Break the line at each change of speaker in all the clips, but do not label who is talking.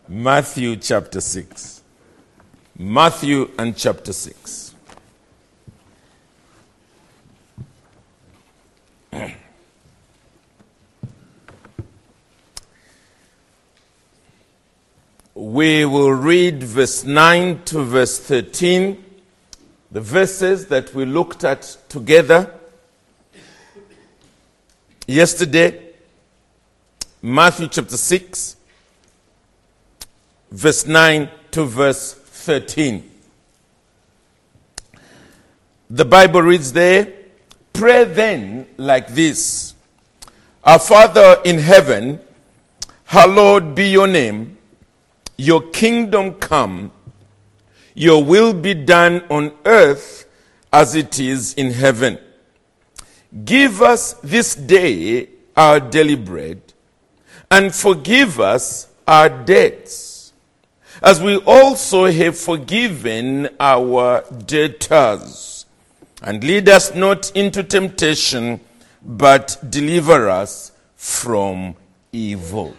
Matthew chapter 6. Matthew and chapter 6. We will read verse 9 to verse 13, the verses that we looked at together yesterday. Matthew chapter 6, verse 9 to verse 13. The Bible reads there, "Pray then like this: Our Father in heaven, hallowed be your name. Your kingdom come. Your will be done on earth as it is in heaven. Give us this day our daily bread, and forgive us our debts, as we also have forgiven our debtors. And lead us not into temptation, but deliver us from evil."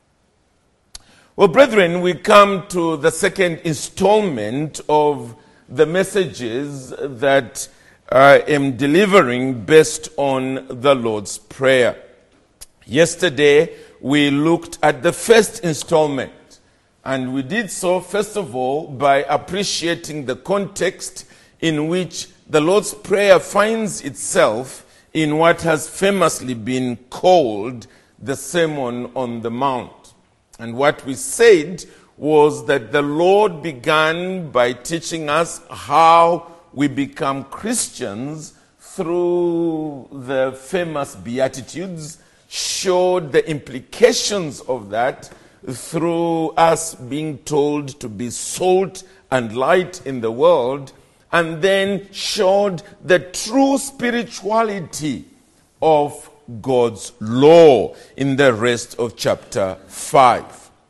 Well, brethren, we come to the second installment of the messages that I am delivering based on the Lord's Prayer. Yesterday, we looked at the first installment, and we did so, first of all, by appreciating the context in which the Lord's Prayer finds itself in what has famously been called the Sermon on the Mount. And what we said was that the Lord began by teaching us how we become Christians through the famous Beatitudes, showed the implications of that through us being told to be salt and light in the world, and then showed the true spirituality of God's law in the rest of chapter 5.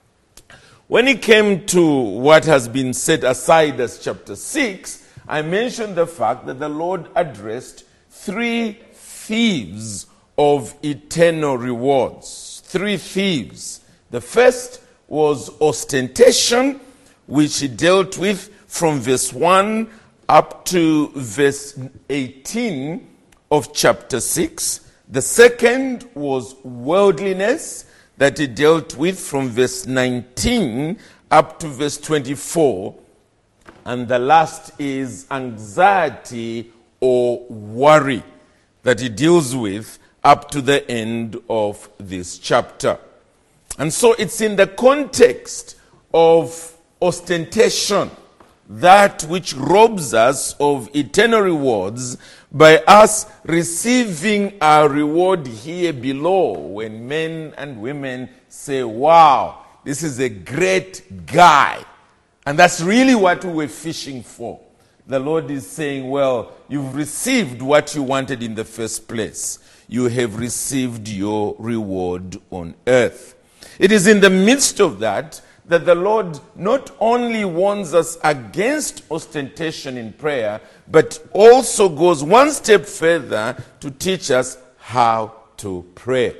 When it came to what has been set aside as chapter 6, I mentioned the fact that the Lord addressed three thieves of eternal rewards. Three thieves. The first was ostentation, which he dealt with from verse 1 up to verse 18 of chapter 6. The second was worldliness, that he dealt with from verse 19 up to verse 24. And the last is anxiety or worry, that he deals with up to the end of this chapter. And so it's in the context of ostentation, that which robs us of eternal rewards, by us receiving our reward here below, when men and women say, "Wow, this is a great guy." And that's really what we were fishing for. The Lord is saying, well, you've received what you wanted in the first place. You have received your reward on earth. It is in the midst of that the Lord not only warns us against ostentation in prayer, but also goes one step further to teach us how to pray.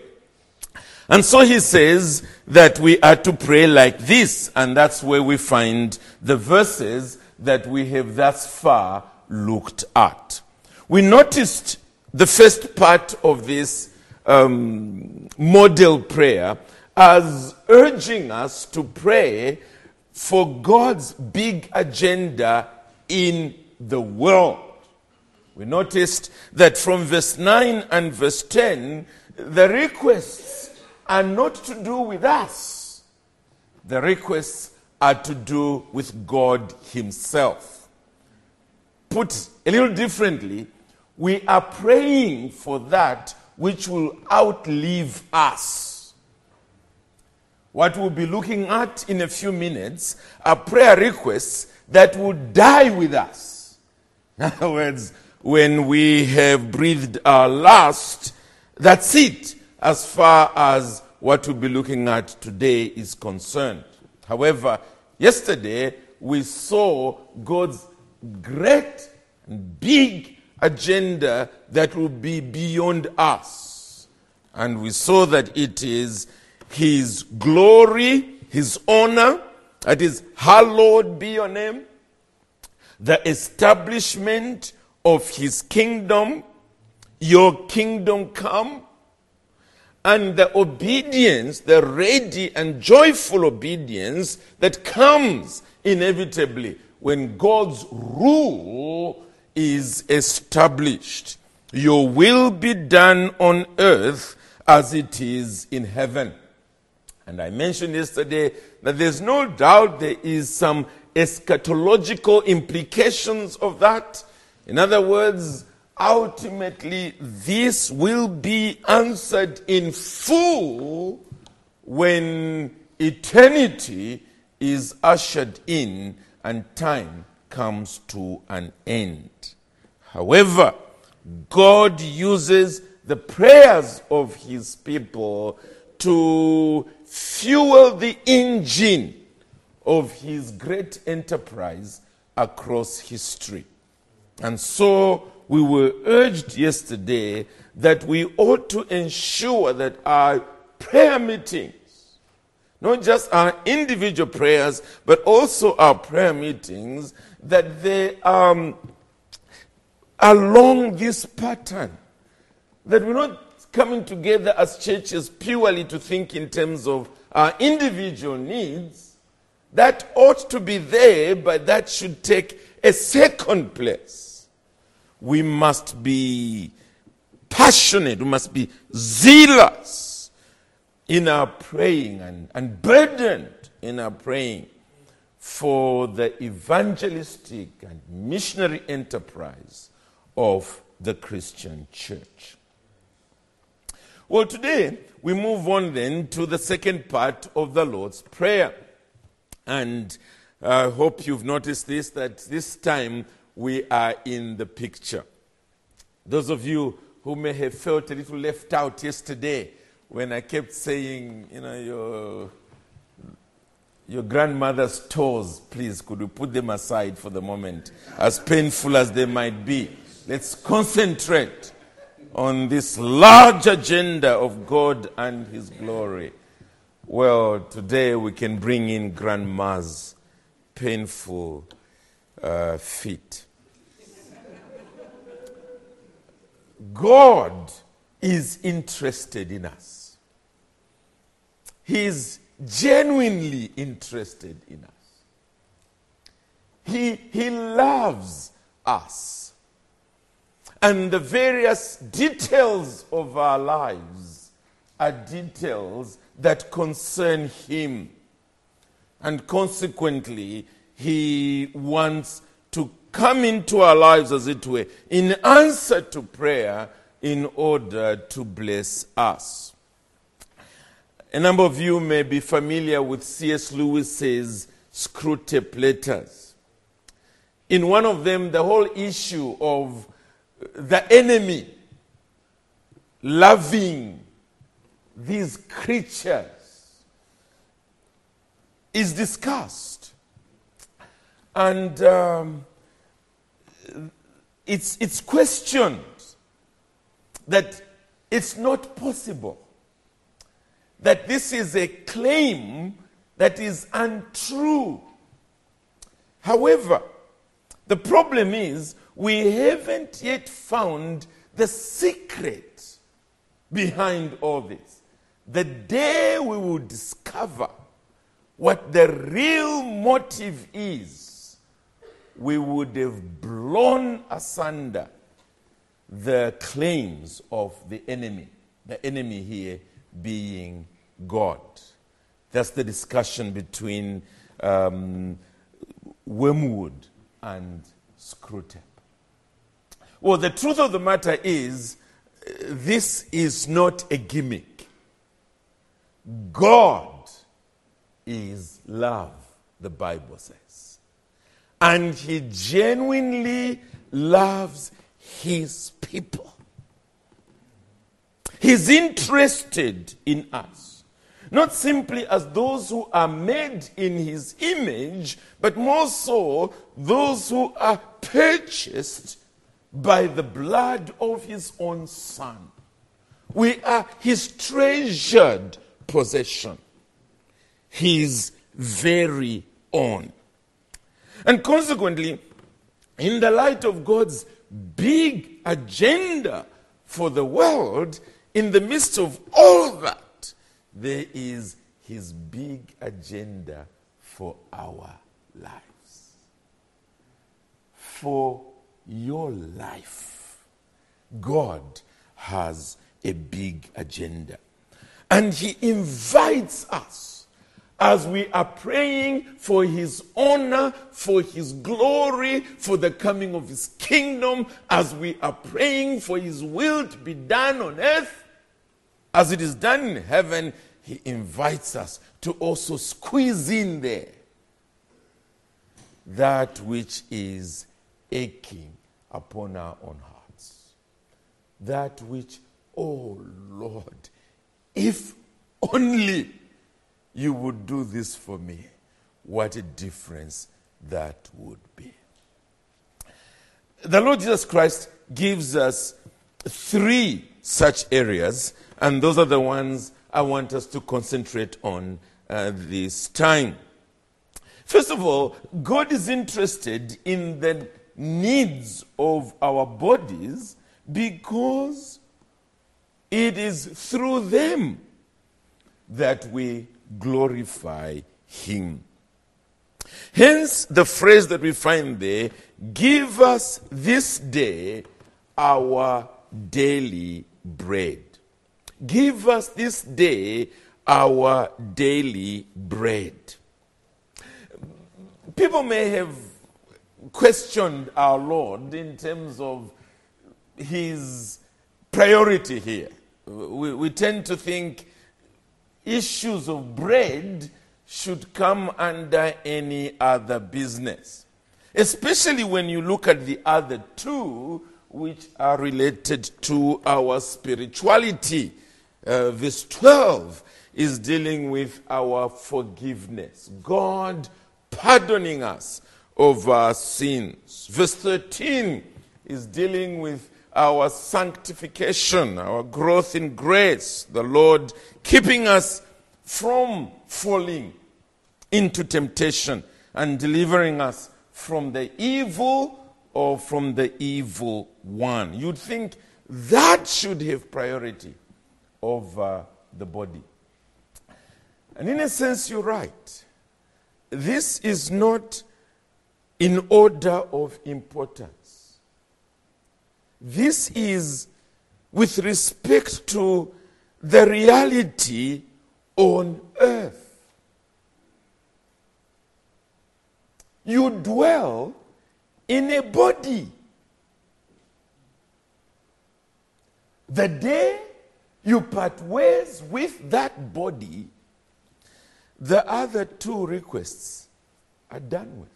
And so he says that we are to pray like this, and that's where we find the verses that we have thus far looked at. We noticed the first part of this model prayer as urging us to pray for God's big agenda in the world. We noticed that from verse 9 and verse 10, the requests are not to do with us. The requests are to do with God himself. Put a little differently, we are praying for that which will outlive us. What we'll be looking at in a few minutes are prayer requests that will die with us. In other words, when we have breathed our last, that's it, as far as what we'll be looking at today is concerned. However, yesterday we saw God's great and big agenda that will be beyond us. And we saw that it is his glory, his honor, That is, hallowed be your name. The establishment of his kingdom, your kingdom come, and the obedience, the ready and joyful obedience that comes inevitably when God's rule is established. Your will be done on earth as it is in heaven. And I mentioned yesterday that there's no doubt there is some eschatological implications of that. In other words, ultimately this will be answered in full when eternity is ushered in and time comes to an end. However, God uses the prayers of his people to fuel the engine of his great enterprise across history. And so we were urged yesterday that we ought to ensure that our prayer meetings, not just our individual prayers, but also our prayer meetings, that they are along this pattern. That we're not coming together as churches purely to think in terms of our individual needs. That ought to be there, but that should take a second place. We must be passionate, we must be zealous in our praying and burdened in our praying for the evangelistic and missionary enterprise of the Christian church. Well, today we move on then to the second part of the Lord's Prayer. And I hope you've noticed this, that this time we are in the picture. Those of you who may have felt a little left out yesterday when I kept saying, your grandmother's toes, please, could you put them aside for the moment, as painful as they might be. Let's concentrate on this large agenda of God and his glory. Well, today we can bring in grandma's painful feet. God is interested in us. He is genuinely interested in us. He loves us. And the various details of our lives are details that concern him. And consequently, he wants to come into our lives, as it were, in answer to prayer in order to bless us. A number of you may be familiar with C.S. Lewis's Screwtape Letters. In one of them, the whole issue of the enemy loving these creatures is discussed. And it's questioned that it's not possible, that this is a claim that is untrue. However, the problem is we haven't yet found the secret behind all this. The day we will discover what the real motive is, we would have blown asunder the claims of the enemy here being God. That's the discussion between Wormwood and Screwtape. Well, the truth of the matter is, this is not a gimmick. God is love, the Bible says. And he genuinely loves his people. He's interested in us, not simply as those who are made in his image, but more so those who are purchased by the blood of his own Son. We are his treasured possession, his very on. And consequently, in the light of God's big agenda for the world, in the midst of all that, there is his big agenda for our lives. For your life, God has a big agenda. And he invites us, as we are praying for his honor, for his glory, for the coming of his kingdom, as we are praying for his will to be done on earth, as it is done in heaven, he invites us to also squeeze in there that which is aching upon our own hearts. That which, oh Lord, if only you would do this for me, what a difference that would be. The Lord Jesus Christ gives us 3 such areas, and those are the ones I want us to concentrate on this time. First of all, God is interested in the needs of our bodies because it is through them that we glorify him. Hence the phrase that we find there, give us this day our daily bread. Give us this day our daily bread. People may have questioned our Lord in terms of his priority here. We tend to think issues of bread should come under any other business, especially when you look at the other 2 which are related to our spirituality. Verse 12 is dealing with our forgiveness. God pardoning us of our sins. Verse 13 is dealing with our sanctification, our growth in grace. The Lord keeping us from falling into temptation and delivering us from the evil or from the evil one. You'd think that should have priority over the body. And in a sense, you're right. This is not in order of importance. This is with respect to the reality on earth. You dwell in a body. The day you part ways with that body, the other 2 requests are done with.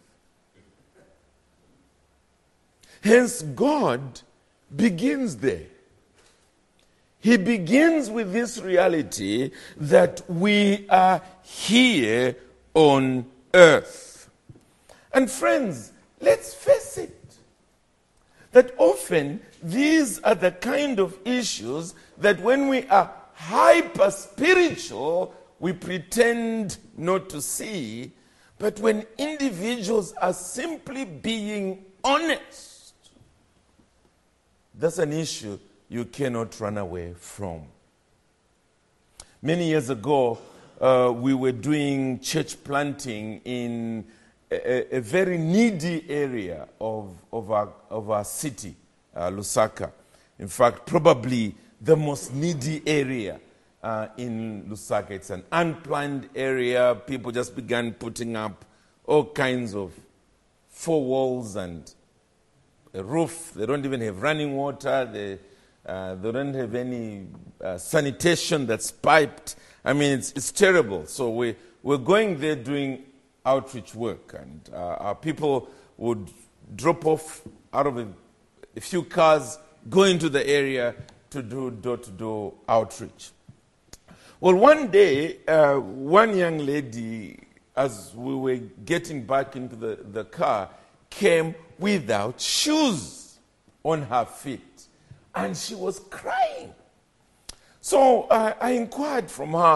Hence, God begins there. He begins with this reality that we are here on earth. And friends, let's face it, that often these are the kind of issues that when we are hyper-spiritual, we pretend not to see, but when individuals are simply being honest, that's an issue you cannot run away from. Many years ago, we were doing church planting in a very needy area of our city, Lusaka. In fact, probably the most needy area in Lusaka. It's an unplanned area. People just began putting up all kinds of 4 walls and a roof. They don't even have running water. They don't have any sanitation that's piped. I mean, it's terrible. So we're going there doing outreach work, and our people would drop off out of a few cars, go into the area to do door-to-door outreach. Well, one day, one young lady, as we were getting back into the car, came without shoes on her feet. And she was crying. So I inquired from her,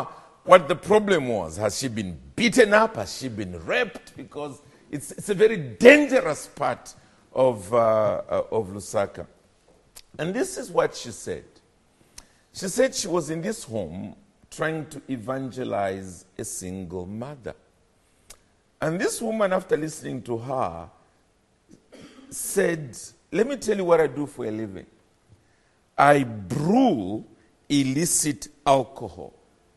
what the problem was. Has she been beaten up? Has she been raped? Because it's a very dangerous part of Lusaka. And this is what she said. She said she was in this home trying to evangelize a single mother. And this woman, after listening to her, said, let me tell you what I do for a living. I brew illicit alcohol.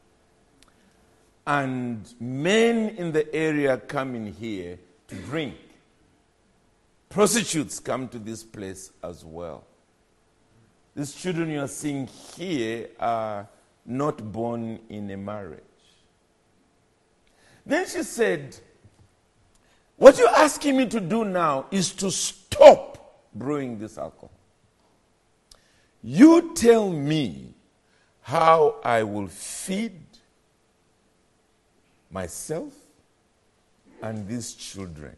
And men in the area come in here to drink. Prostitutes come to this place as well. These children you are seeing here are not born in a marriage. Then she said, what you're asking me to do now is to stop brewing this alcohol. You tell me how I will feed myself and these children.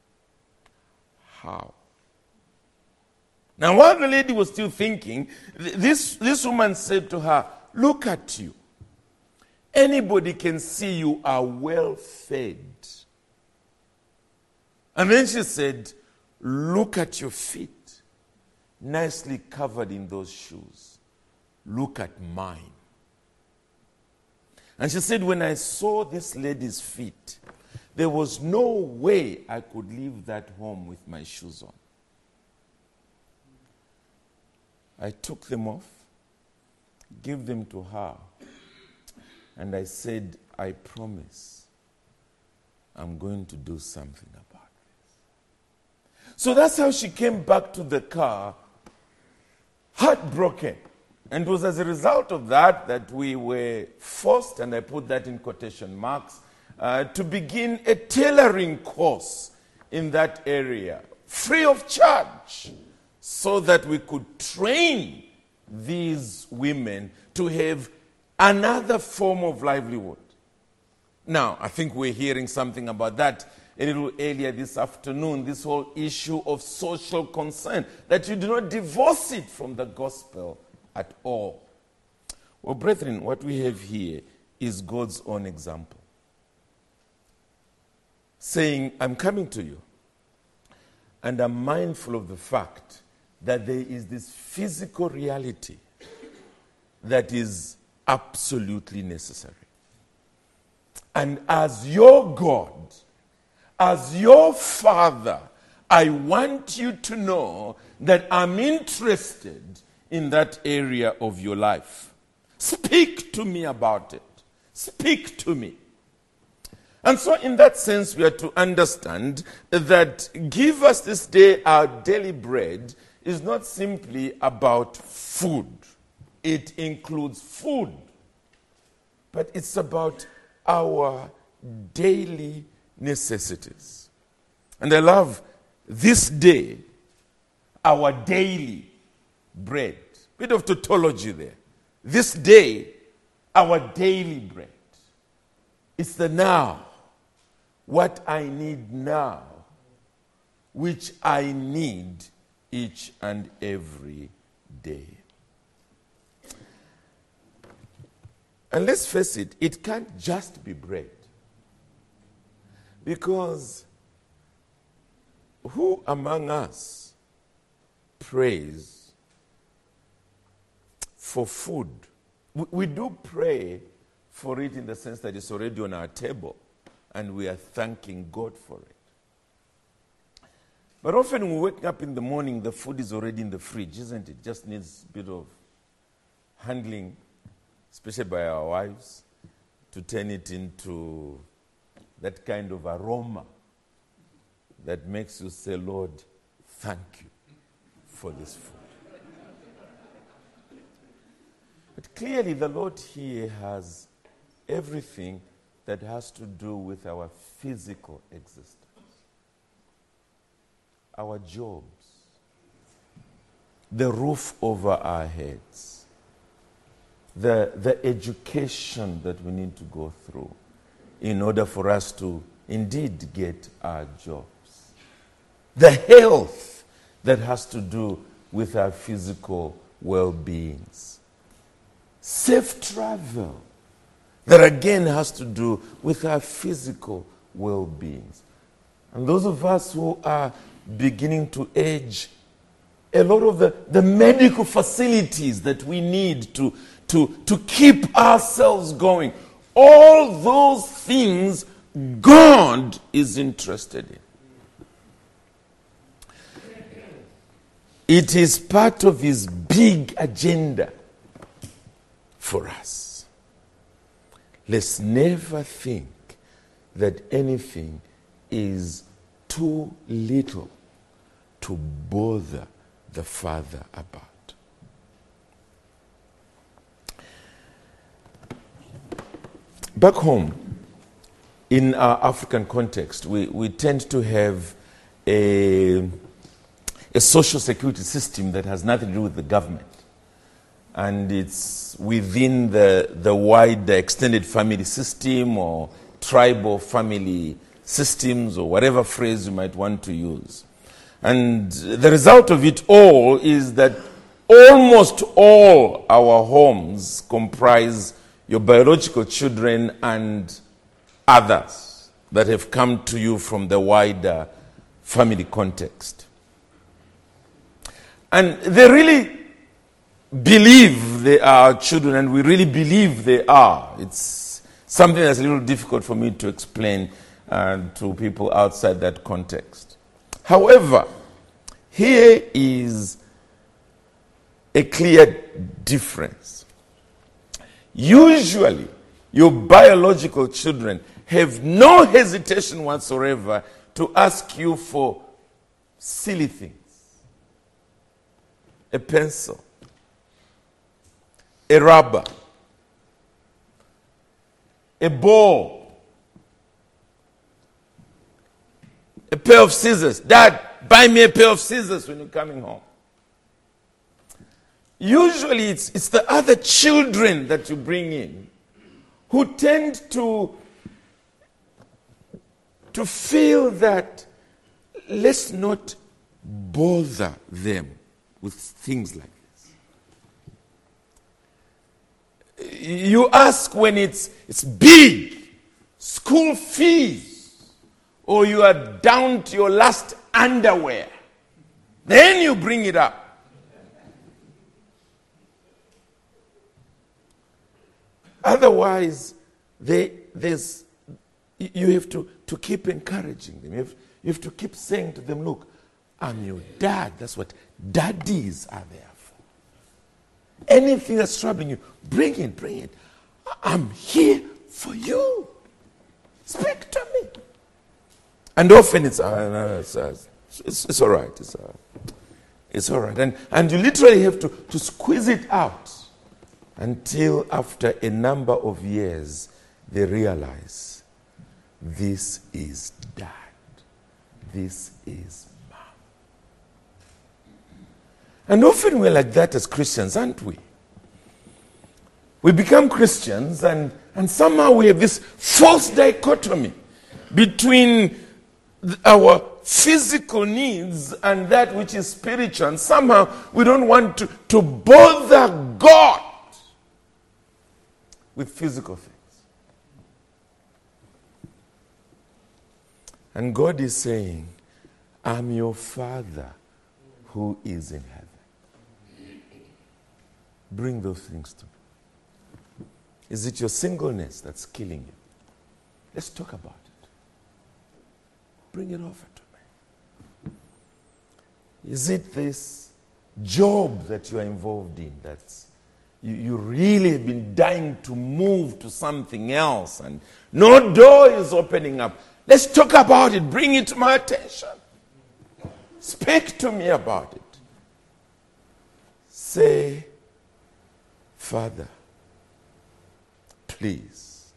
How? Now, while the lady was still thinking, this woman said to her, look at you. Anybody can see you are well fed. And then she said, look at your feet, nicely covered in those shoes. Look at mine. And she said, when I saw this lady's feet, there was no way I could leave that home with my shoes on. I took them off, gave them to her, and I said, I promise I'm going to do something about this. So that's how she came back to the car, heartbroken. And it was as a result of that we were forced, and I put that in quotation marks, to begin a tailoring course in that area, free of charge, so that we could train these women to have another form of livelihood. Now, I think we're hearing something about that a little earlier this afternoon, this whole issue of social concern, that you do not divorce it from the gospel at all. Well, brethren, what we have here is God's own example. Saying, I'm coming to you, and I'm mindful of the fact that there is this physical reality that is absolutely necessary. And as your God, as your Father, I want you to know that I'm interested in that area of your life. Speak to me about it. Speak to me. And so in that sense, we are to understand that give us this day our daily bread is not simply about food. It includes food, but it's about our daily necessities. And I love this day, our daily bread. Bit of tautology there. This day, our daily bread. It's the now. What I need now, which I need each and every day. And let's face it, it can't just be bread. Because who among us prays for food? We do pray for it in the sense that it's already on our table and we are thanking God for it. But often when we wake up in the morning, the food is already in the fridge, isn't it? Just needs a bit of handling, especially by our wives, to turn it into that kind of aroma that makes you say, Lord, thank you for this food. But clearly the Lord here has everything that has to do with our physical existence. Our jobs, the roof over our heads, the education that we need to go through in order for us to indeed get our jobs, the health that has to do with our physical well-beings, safe travel that again has to do with our physical well-being. And those of us who are beginning to age, a lot of the medical facilities that we need to keep ourselves going, all those things God is interested in. It is part of his big agenda for us. Let's never think that anything is too little to bother the Father about. Back home, in our African context, we tend to have a social security system that has nothing to do with the government. And it's within the wider extended family system or tribal family systems or whatever phrase you might want to use. And the result of it all is that almost all our homes comprise your biological children and others that have come to you from the wider family context. And they really believe they are children, and we really believe they are. It's something that's a little difficult for me to explain to people outside that context. However, here is a clear difference. Usually, your biological children have no hesitation whatsoever to ask you for silly things. A pencil, a rubber, a ball, a pair of scissors. Dad, buy me a pair of scissors when you're coming home. Usually it's the other children that you bring in who tend to feel that let's not bother them with things like this. You ask when it's big, school fees, or you are down to your last underwear. Then you bring it up. Otherwise, you have to keep encouraging them. You have to keep saying to them, look, I'm your dad. That's what daddies are there for. Anything that's troubling you, bring it. I'm here for you. Speak to me. And often it's all right. It's all right. And you literally have to squeeze it out until after a number of years they realize this is dad. This is mom. And often we're like that as Christians, aren't we? We become Christians and somehow we have this false dichotomy between our physical needs and that which is spiritual. And somehow we don't want to bother God with physical things. And God is saying, I'm your Father who is in heaven. Bring those things to me. Is it your singleness that's killing you? Let's talk about it. Bring it over to me. Is it this job that you are involved in that's you really have been dying to move to something else and no door is opening up? Let's talk about it. Bring it to my attention. Speak to me about it. Say, Father, please,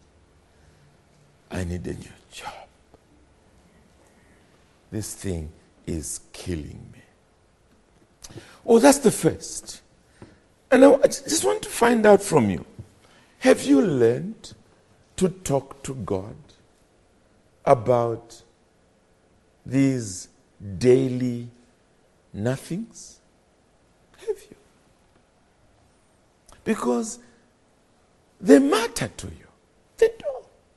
I need a new job. This thing is killing me. Oh, that's the first. And I just want to find out from you. Have you learned to talk to God about these daily nothings? Have you? Because they matter to you. They do.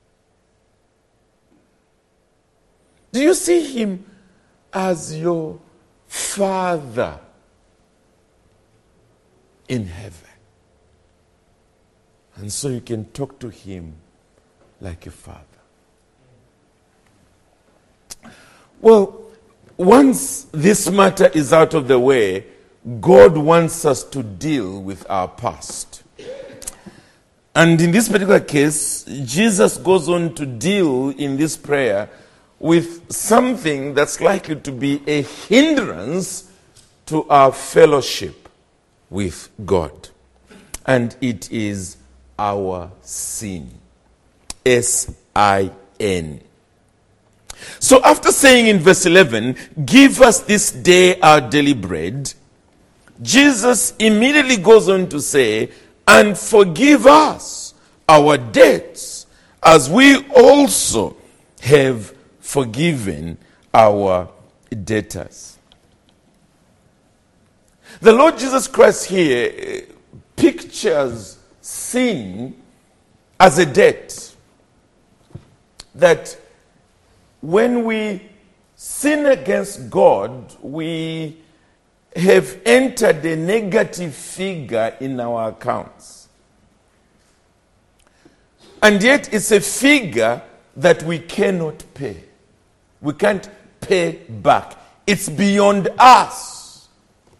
Do you see him as your Father in heaven? And so you can talk to him like a father. Well, once this matter is out of the way, God wants us to deal with our past. And in this particular case, Jesus goes on to deal in this prayer with something that's likely to be a hindrance to our fellowship with God. And it is our sin. S-I-N. So after saying in verse 11, give us this day our daily bread, Jesus immediately goes on to say, and forgive us our debts as we also have forgiven our debtors. The Lord Jesus Christ here pictures sin as a debt. That when we sin against God, we have entered a negative figure in our accounts. And yet it's a figure that we cannot pay. We can't pay back. It's beyond us.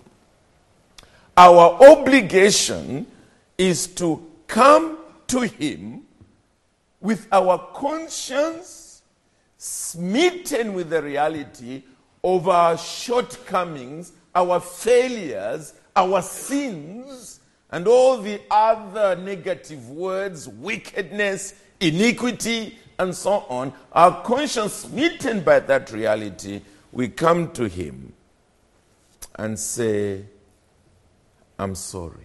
Our obligation is to come to him with our conscience smitten with the reality of our shortcomings, our failures, our sins, and all the other negative words, wickedness, iniquity, and so on. Our conscience smitten by that reality, we come to him and say, I'm sorry.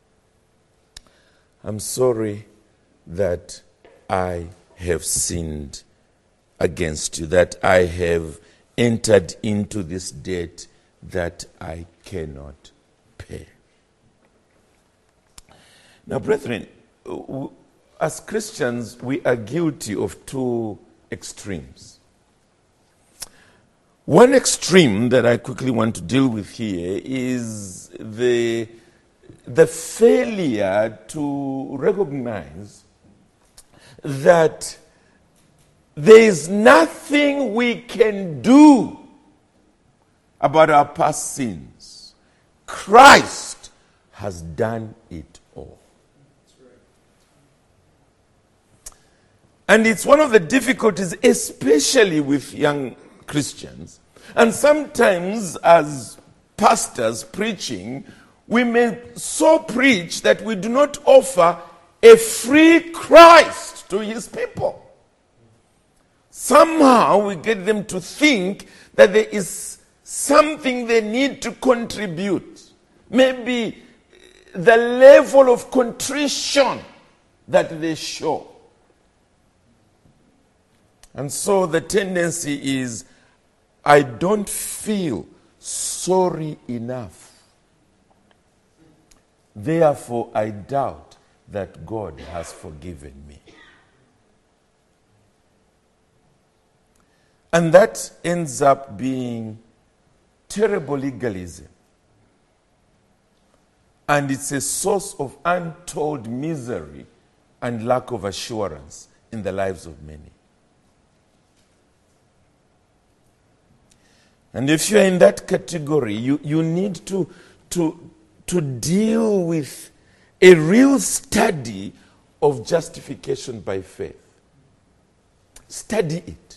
I'm sorry that I have sinned against you, that I have entered into this debt that I cannot pay. Now, brethren, as Christians, we are guilty of two extremes. One extreme that I quickly want to deal with here is the failure to recognize that there is nothing we can do about our past sins. Christ has done it all. And it's one of the difficulties, especially with young Christians. And sometimes as pastors preaching, we may so preach that we do not offer a free Christ to his people. Somehow we get them to think that there is something they need to contribute. Maybe the level of contrition that they show. And so the tendency is, I don't feel sorry enough. Therefore, I doubt that God has forgiven me. And that ends up being terrible legalism. And it's a source of untold misery and lack of assurance in the lives of many. And if you're in that category, you need to deal with a real study of justification by faith. Study it.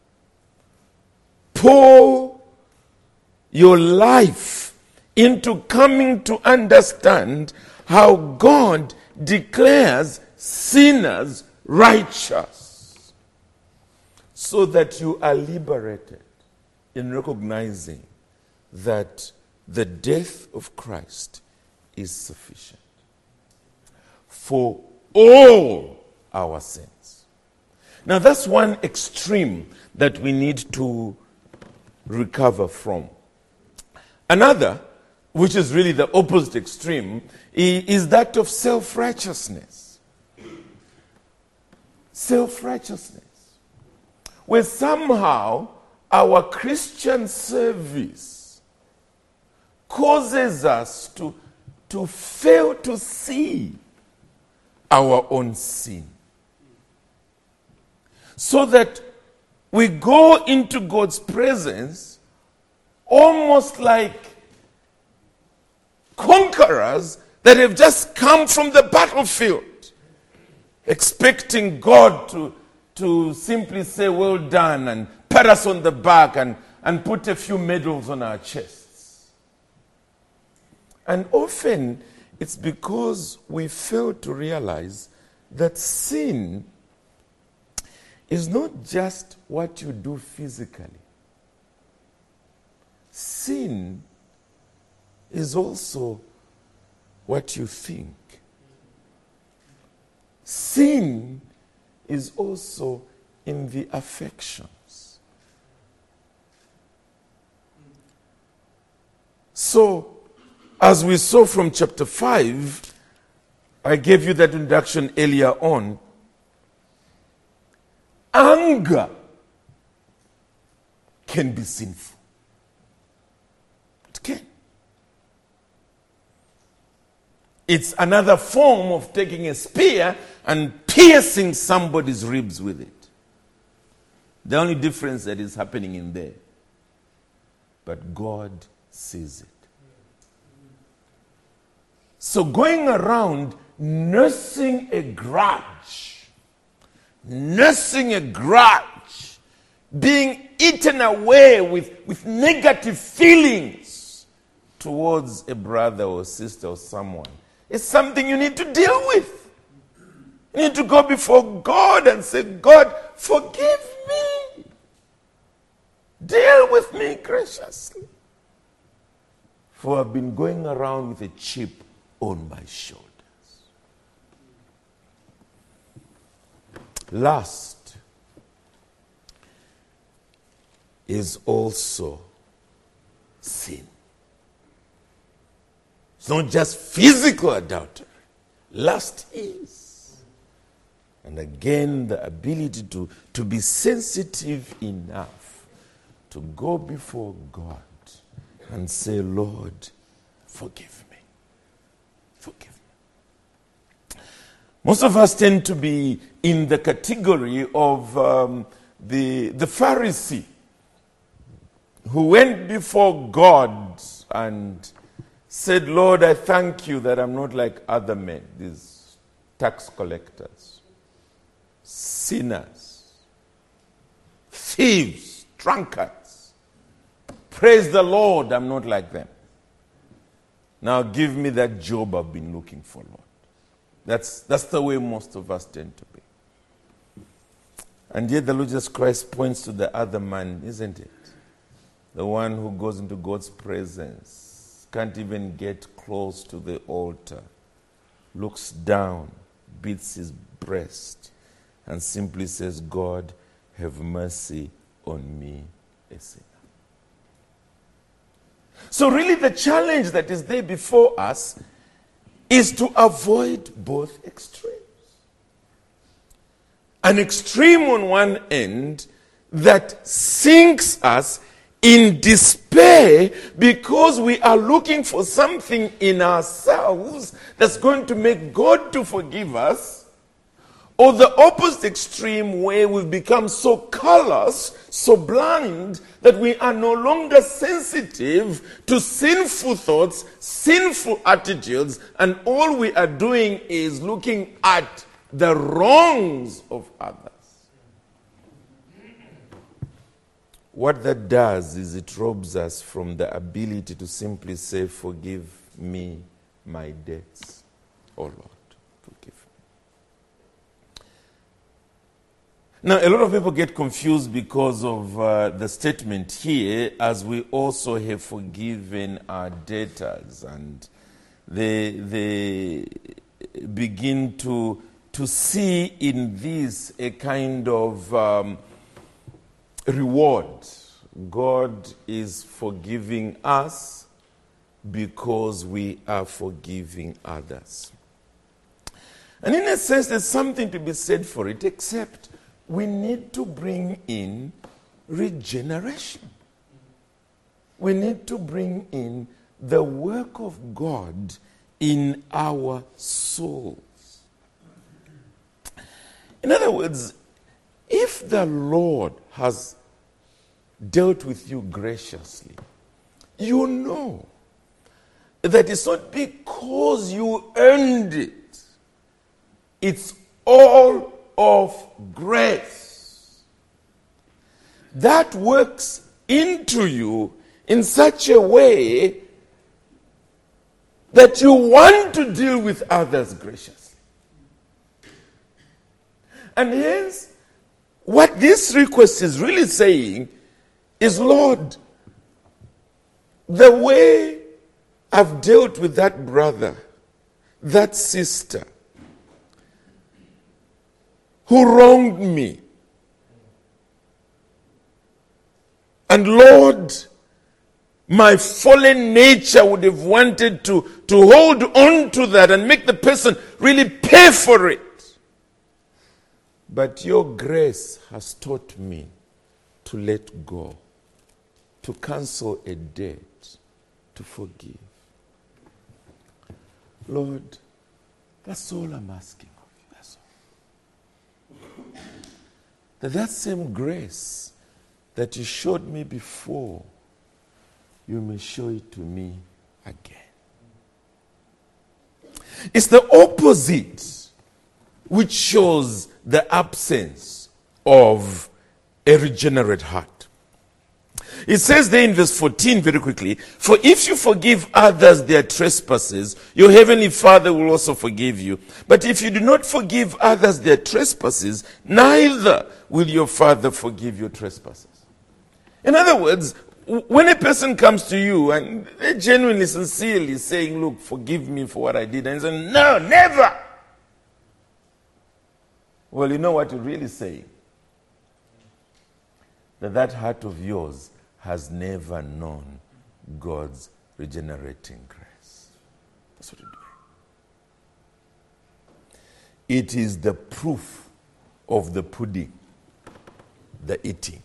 Pour your life into coming to understand how God declares sinners righteous, so that you are liberated in recognizing that the death of Christ is sufficient for all our sins. Now that's one extreme that we need to recover from. Another, which is really the opposite extreme, is that of self-righteousness. self-righteousness, where somehow our Christian service causes us to fail to see our own sin. So that we go into God's presence almost like conquerors that have just come from the battlefield, expecting God to simply say, well done, and pat us on the back and put a few medals on our chests. And often it's because we fail to realize that sin is not just what you do physically. Sin is also what you think. Sin is also in the affections. So, as we saw from chapter 5, I gave you that introduction earlier on, anger can be sinful. It can. It's another form of taking a spear and piercing somebody's ribs with it. The only difference that is happening in there. But God sees it. So going around nursing a grudge, being eaten away with negative feelings towards a brother or sister or someone, is something you need to deal with. You need to go before God and say, God, forgive me. Deal with me graciously. For I've been going around with a chip on my shoulders. Lust is also sin. It's not just physical adultery. Lust is. And again, the ability to be sensitive enough to go before God and say, Lord, forgive me. Forgive me. Most of us tend to be in the category of the Pharisee who went before God and said, Lord, I thank you that I'm not like other men, these tax collectors, sinners, thieves, drunkards. Praise the Lord, I'm not like them. Now give me that job I've been looking for, Lord. That's the way most of us tend to be. And yet the Lord Jesus Christ points to the other man, isn't it? The one who goes into God's presence, can't even get close to the altar, looks down, beats his breast, and simply says, God, have mercy on me, a sinner. So really the challenge that is there before us is to avoid both extremes. An extreme on one end that sinks us in despair because we are looking for something in ourselves that's going to make God to forgive us, or the opposite extreme where we've become so callous, so blind, that we are no longer sensitive to sinful thoughts, sinful attitudes, and all we are doing is looking at the wrongs of others. What that does is it robs us from the ability to simply say, forgive me my debts, oh Lord, forgive me. Now, a lot of people get confused because of the statement here, as we also have forgiven our debtors, and they begin to see in this a kind of reward. God is forgiving us because we are forgiving others. And in a sense, there's something to be said for it, except we need to bring in regeneration. We need to bring in the work of God in our souls. In other words, if the Lord has dealt with you graciously, you know that it's not because you earned it. It's all of grace. That works into you in such a way that you want to deal with others graciously. And hence, what this request is really saying is, Lord, the way I've dealt with that brother, that sister, who wronged me, and Lord, my fallen nature would have wanted to hold on to that and make the person really pay for it. But your grace has taught me to let go, to cancel a debt, to forgive. Lord, that's all I'm asking of you. That's all. That same grace that you showed me before, you may show it to me again. It's the opposite which shows the absence of a regenerate heart. It says there in verse 14 very quickly, for if you forgive others their trespasses, your heavenly Father will also forgive you. But if you do not forgive others their trespasses, neither will your Father forgive your trespasses. In other words, when a person comes to you and they're genuinely, sincerely saying, look, forgive me for what I did, and you say, no, never. Well, you know what you're really saying? That heart of yours has never known God's regenerating grace. That's what you're doing. It is the proof of the pudding, the eating.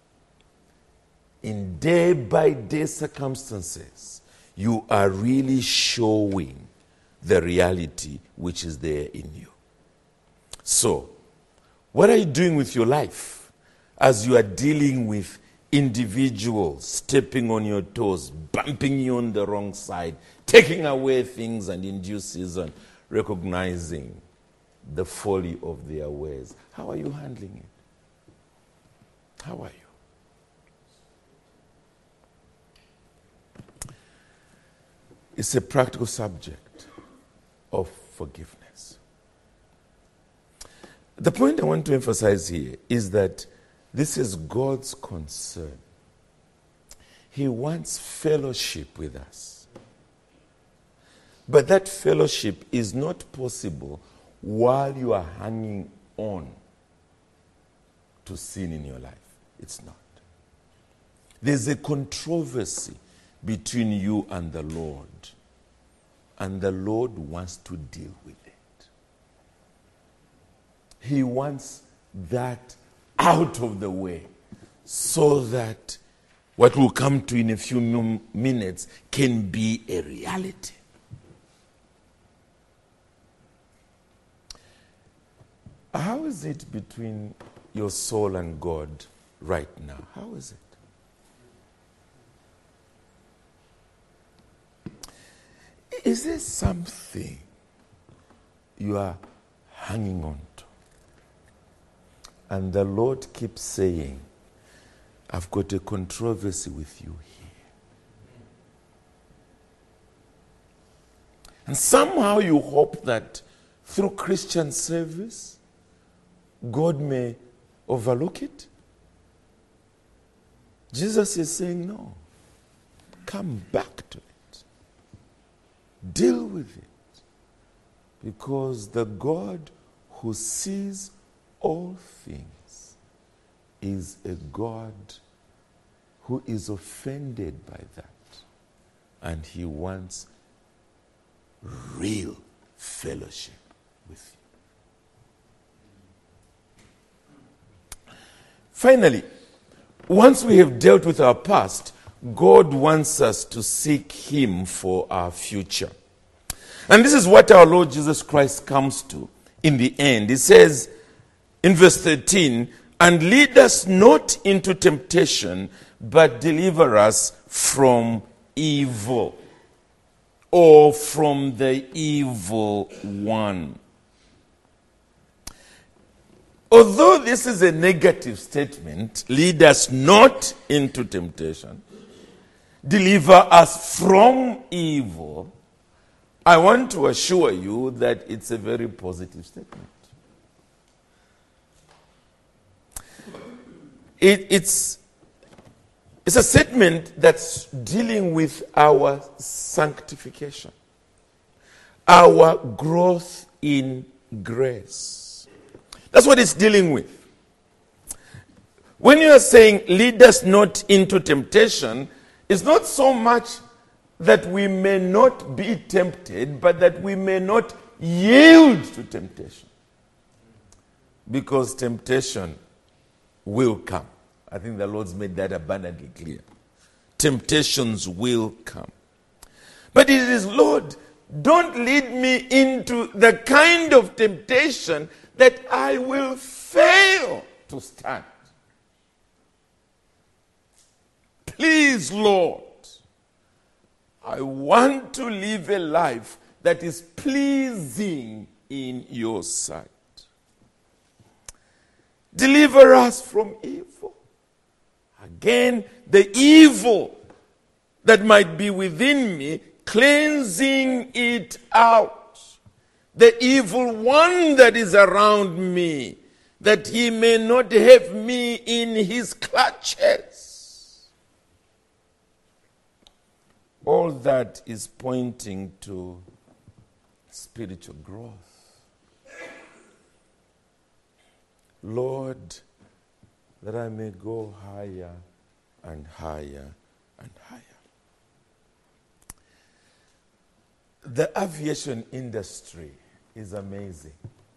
In day-by-day circumstances, you are really showing the reality which is there in you. So, what are you doing with your life as you are dealing with individuals stepping on your toes, bumping you on the wrong side, taking away things and in due season, recognizing the folly of their ways? How are you handling it? How are you? It's a practical subject of forgiveness. The point I want to emphasize here is that this is God's concern. He wants fellowship with us. But that fellowship is not possible while you are hanging on to sin in your life. It's not. There's a controversy between you and the Lord. And the Lord wants to deal with it. He wants that out of the way so that what we'll come to in a few minutes can be a reality. How is it between your soul and God right now? How is it? Is there something you are hanging on to? And the Lord keeps saying, I've got a controversy with you here. And somehow you hope that through Christian service, God may overlook it. Jesus is saying, no. Come back to it. Deal with it. Because the God who sees all things is a God who is offended by that. And he wants real fellowship with you. Finally, once we have dealt with our past, God wants us to seek Him for our future. And this is what our Lord Jesus Christ comes to in the end. He says in verse 13, "And lead us not into temptation, but deliver us from evil," or from the evil one. Although this is a negative statement, lead us not into temptation, deliver us from evil, I want to assure you that it's a very positive statement. It's a statement that's dealing with our sanctification, our growth in grace. That's what it's dealing with. When you are saying, lead us not into temptation, it's not so much that we may not be tempted, but that we may not yield to temptation. Because temptation will come. I think the Lord's made that abundantly clear. Temptations will come. But it is, Lord, don't lead me into the kind of temptation that I will fail to stand. Please, Lord, I want to live a life that is pleasing in your sight. Deliver us from evil. Again, the evil that might be within me, cleansing it out. The evil one that is around me, that he may not have me in his clutches. All that is pointing to spiritual growth. Lord, that I may go higher and higher and higher. The aviation industry is amazing.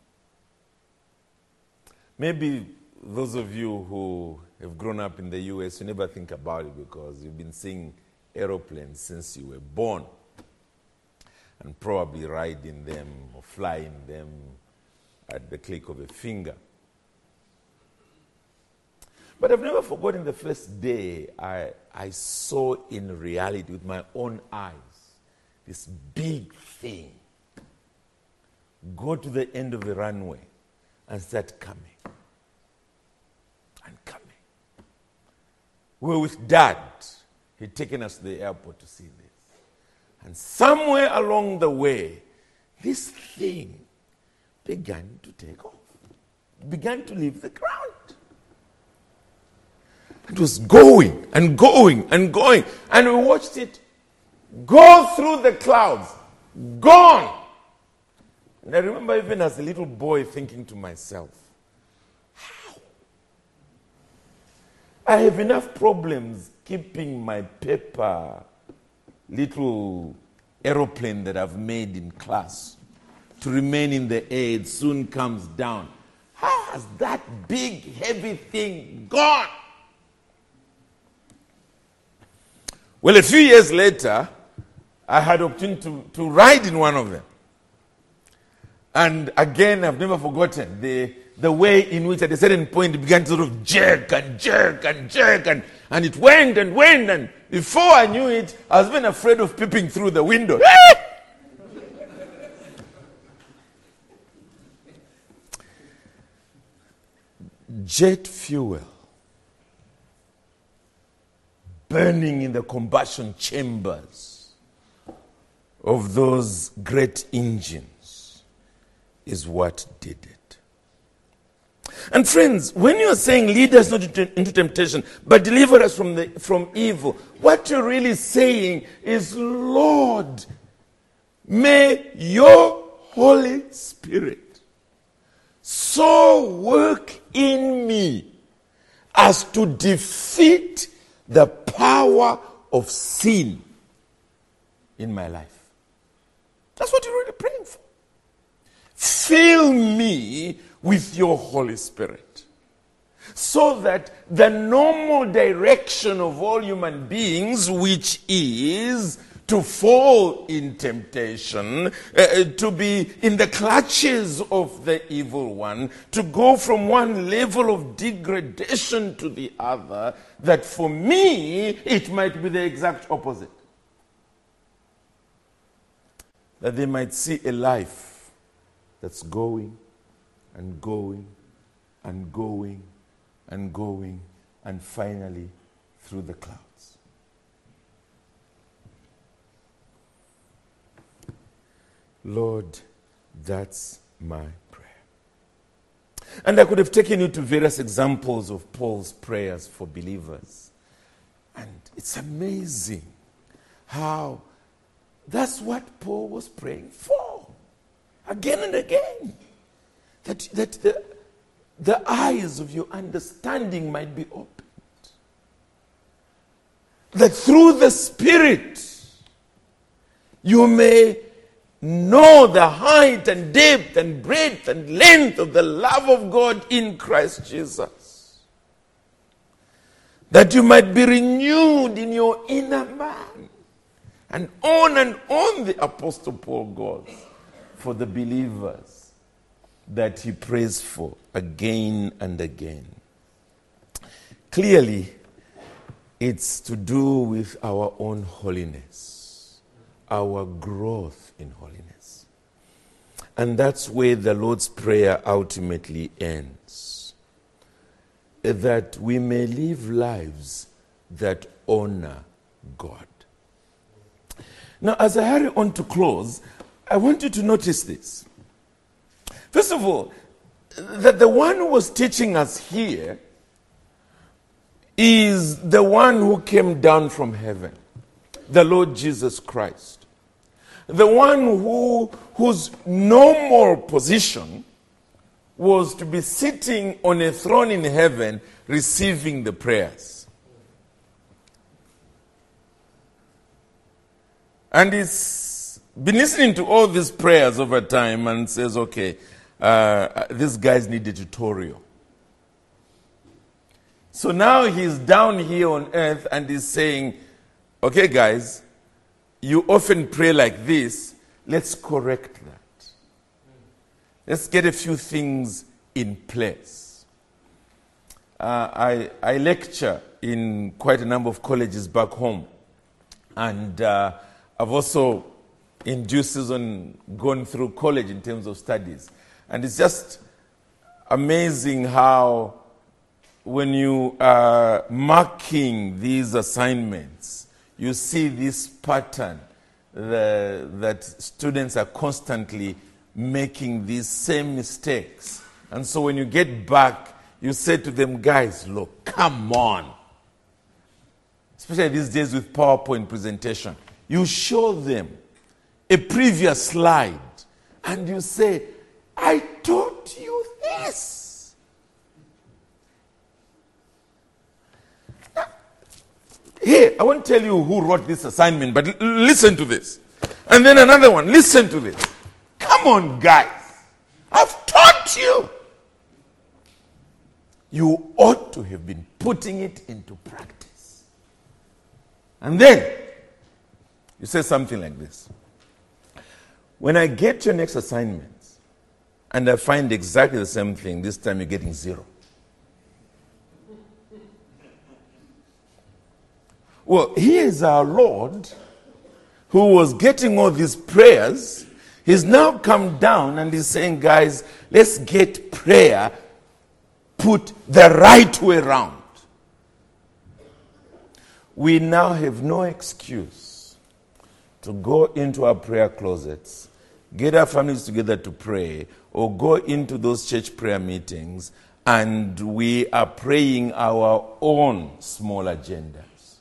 Maybe those of you who have grown up in the US, you never think about it because you've been seeing aeroplanes since you were born and probably riding them or flying them at the click of a finger. But I've never forgotten the first day I saw in reality with my own eyes this big thing go to the end of the runway and start coming and coming. We were with Dad. He'd taken us to the airport to see this. And somewhere along the way, this thing began to take off. It began to leave the ground. It was going and going and going. And we watched it go through the clouds. Gone. And I remember even as a little boy thinking to myself, how? I have enough problems keeping my paper little aeroplane that I've made in class to remain in the air. It soon comes down. How has that big, heavy thing gone? Well, a few years later, I had the opportunity to ride in one of them. And again, I've never forgotten the way in which at a certain point it began to sort of jerk and jerk and jerk, and it went and went, and before I knew it, I was even afraid of peeping through the window. Jet fuel burning in the combustion chambers of those great engines is what did it. And friends, when you're saying lead us not into temptation, but deliver us from evil, what you're really saying is, Lord, may your Holy Spirit so work in me as to defeat the power of sin in my life. That's what you're really praying for. Fill me with your Holy Spirit so that the normal direction of all human beings, which is to fall in temptation, to be in the clutches of the evil one, to go from one level of degradation to the other, that for me, it might be the exact opposite. That they might see a life that's going and going and going and going and finally through the clouds. Lord, that's my prayer. And I could have taken you to various examples of Paul's prayers for believers. And it's amazing how that's what Paul was praying for. Again and again. That the eyes of your understanding might be opened. That through the Spirit you may know the height and depth and breadth and length of the love of God in Christ Jesus. That you might be renewed in your inner man. And on the Apostle Paul goes for the believers that he prays for again and again. Clearly, it's to do with our own holiness, our growth in holiness. And that's where the Lord's Prayer ultimately ends. That we may live lives that honor God. Now, as I hurry on to close, I want you to notice this. First of all, that the one who was teaching us here is the one who came down from heaven, the Lord Jesus Christ. The one whose normal position was to be sitting on a throne in heaven receiving the prayers. And he's been listening to all these prayers over time and says, okay, these guys need a tutorial. So now he's down here on earth and he's saying, okay guys, you often pray like this, let's correct that. Let's get a few things in place. I lecture in quite a number of colleges back home. And I've also, in due season, gone through college in terms of studies. And it's just amazing how when you are marking these assignments, you see this pattern that students are constantly making these same mistakes. And so when you get back, you say to them, guys, look, come on. Especially these days with PowerPoint presentation. You show them a previous slide and you say, I taught you this. Now, here, I won't tell you who wrote this assignment, but listen to this. And then another one, listen to this. Come on, guys. I've taught you. You ought to have been putting it into practice. And then, you say something like this. When I get your next assignment, and I find exactly the same thing, this time you're getting 0. Well, here's our Lord, who was getting all these prayers. He's now come down and he's saying, guys, let's get prayer put the right way around. We now have no excuse to go into our prayer closets, get our families together to pray, or go into those church prayer meetings, and we are praying our own small agendas.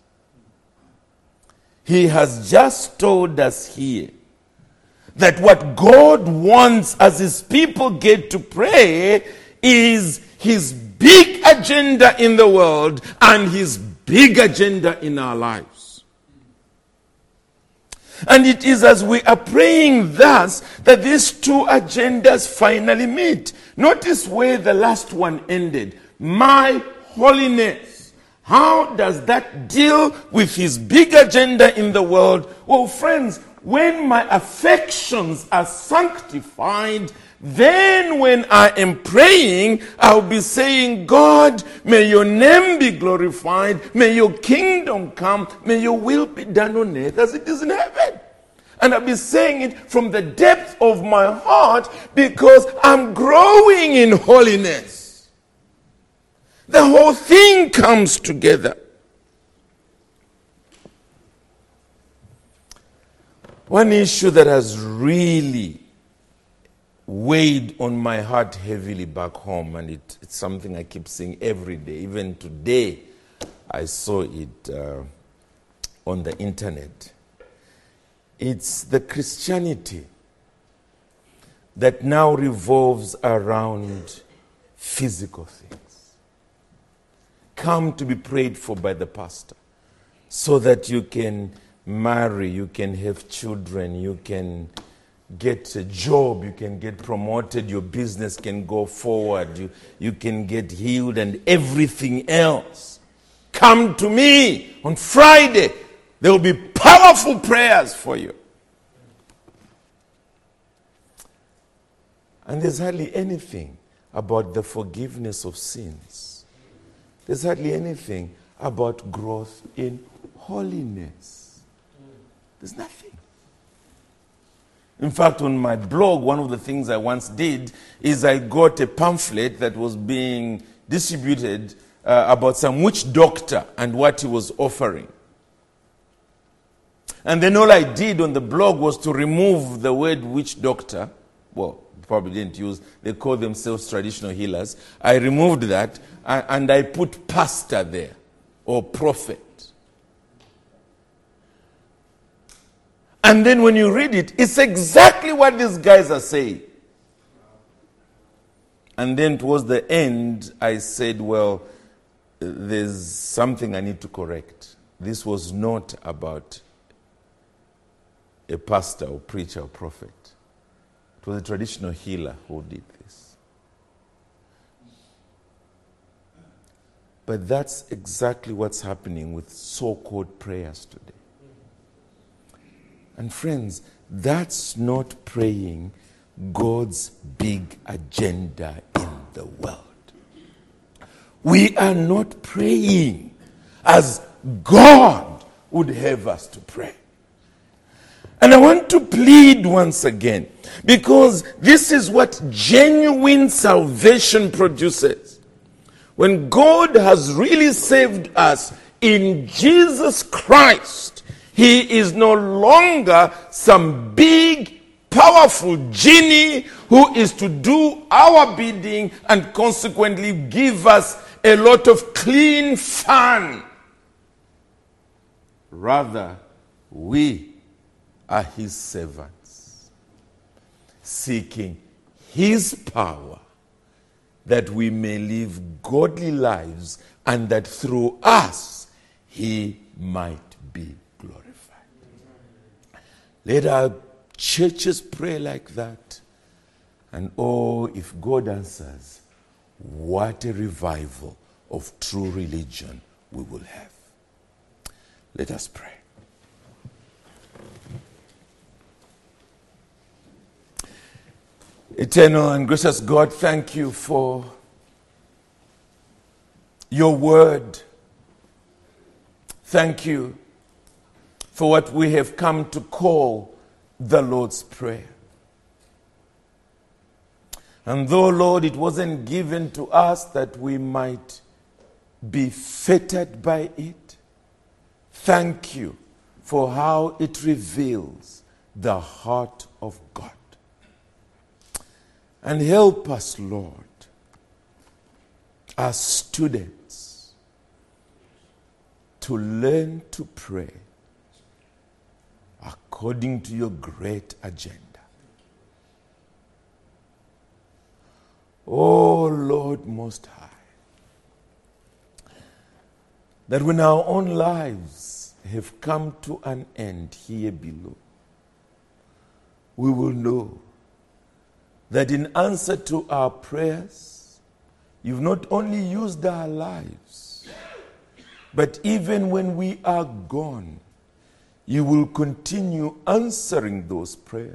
He has just told us here that what God wants as his people get to pray is his big agenda in the world and his big agenda in our lives. And it is as we are praying thus that these two agendas finally meet. Notice where the last one ended. my holiness. How does that deal with his big agenda in the world? Well, friends, when my affections are sanctified, then when I am praying, I'll be saying, God, may your name be glorified, may your kingdom come, may your will be done on earth as it is in heaven. And I'll be saying it from the depth of my heart because I'm growing in holiness. The whole thing comes together. One issue that has really weighed on my heart heavily back home, and it's something I keep seeing every day. Even today, I saw it on the internet. It's the Christianity that now revolves around physical things. Come to be prayed for by the pastor so that you can marry, you can have children, you can get a job, you can get promoted, your business can go forward, you can get healed and everything else. Come to me on Friday. There will be powerful prayers for you. And there's hardly anything about the forgiveness of sins. There's hardly anything about growth in holiness. There's nothing. In fact, on my blog, one of the things I once did is I got a pamphlet that was being distributed about some witch doctor and what he was offering. And then all I did on the blog was to remove the word witch doctor. Well, probably didn't use, they call themselves traditional healers. I removed that and I put pastor there or prophet. And then when you read it, it's exactly what these guys are saying. And then towards the end, I said, well, there's something I need to correct. This was not about a pastor or preacher or prophet. It was a traditional healer who did this. But that's exactly what's happening with so-called prayers today. And friends, that's not praying God's big agenda in the world. We are not praying as God would have us to pray. And I want to plead once again, because this is what genuine salvation produces. When God has really saved us in Jesus Christ, He is no longer some big, powerful genie who is to do our bidding and consequently give us a lot of clean fun. Rather, we are His servants, seeking His power that we may live godly lives and that through us He might be glorified. Let our churches pray like that, and oh, if God answers, what a revival of true religion we will have. Let us pray. Eternal and gracious God, thank you for your word. Thank you for what we have come to call the Lord's Prayer. And though, Lord, it wasn't given to us that we might be fettered by it, thank you for how it reveals the heart of God. And help us, Lord, as students, to learn to pray according to your great agenda. Oh, Lord Most High, that when our own lives have come to an end here below, we will know that in answer to our prayers, you've not only used our lives, but even when we are gone, you will continue answering those prayers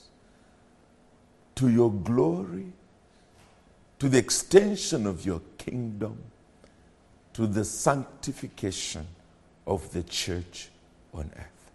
to your glory, to the extension of your kingdom, to the sanctification of the church on earth.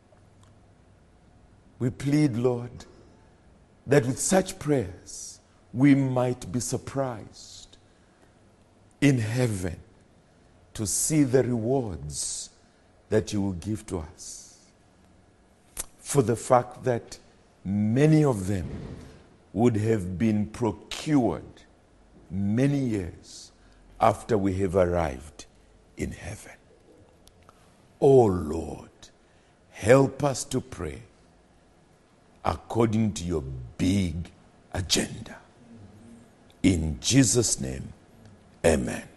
We plead, Lord, that with such prayers we might be surprised in heaven to see the rewards that you will give to us, for the fact that many of them would have been procured many years after we have arrived in heaven. Oh Lord, help us to pray according to your big agenda. In Jesus' name, amen.